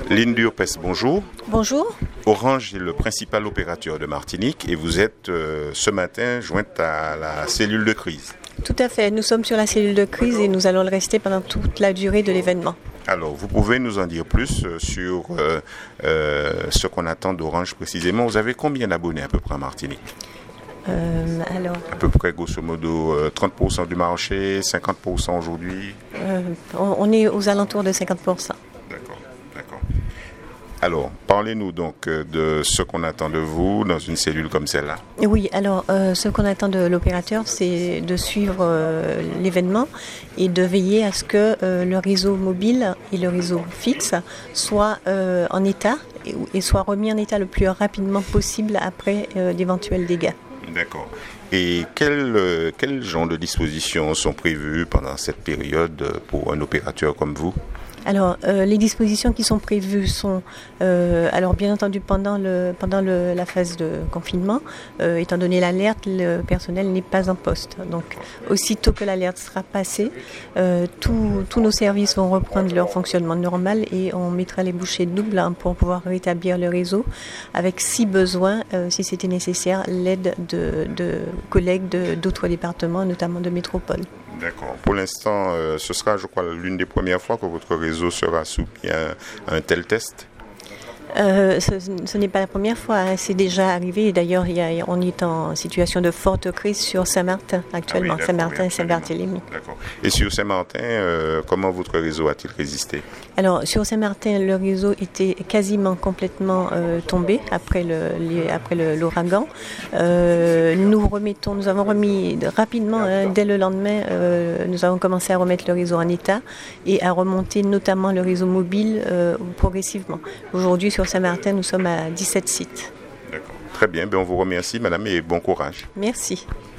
Lynn Durpes, bonjour. Bonjour. Orange est le principal opérateur de Martinique et vous êtes ce matin jointe à la cellule de crise. Tout à fait, nous sommes sur la cellule de crise et nous allons le rester pendant toute la durée de l'événement. Alors, vous pouvez nous en dire plus sur ce qu'on attend d'Orange précisément. Vous avez combien d'abonnés à peu près en Martinique ? À peu près, grosso modo, 30% du marché, 50% aujourd'hui. On est aux alentours de 50%. D'accord. Alors, parlez-nous donc de ce qu'on attend de vous dans une cellule comme celle-là. Oui, alors ce qu'on attend de l'opérateur, c'est de suivre l'événement et de veiller à ce que le réseau mobile et le réseau fixe soient en état et soient remis en état le plus rapidement possible après d'éventuels dégâts. D'accord. Et quel genre de dispositions sont prévues pendant cette période pour un opérateur comme vous ? Alors, les dispositions qui sont prévues sont, alors bien entendu pendant la phase de confinement, étant donné l'alerte, le personnel n'est pas en poste. Donc, aussitôt que l'alerte sera passée, tous nos services vont reprendre leur fonctionnement normal et on mettra les bouchées doubles pour pouvoir rétablir le réseau avec, si besoin, si c'était nécessaire, l'aide de collègues d'autres départements, notamment de métropole. D'accord. Pour l'instant, ce sera, je crois, l'une des premières fois que votre réseau sera soumis à un tel test. Ce n'est pas la première fois, c'est déjà arrivé. D'ailleurs, on est en situation de forte crise sur Saint-Martin actuellement, Saint-Martin et Saint-Barthélemy. D'accord. Et sur Saint-Martin, comment votre réseau a-t-il résisté ? Alors, sur Saint-Martin, le réseau était quasiment complètement tombé après l'ouragan. Nous avons remis rapidement, dès le lendemain, nous avons commencé à remettre le réseau en état et à remonter notamment le réseau mobile progressivement. Aujourd'hui, sur Saint-Martin, nous sommes à 17 sites. D'accord. Très bien. On vous remercie, madame, et bon courage. Merci.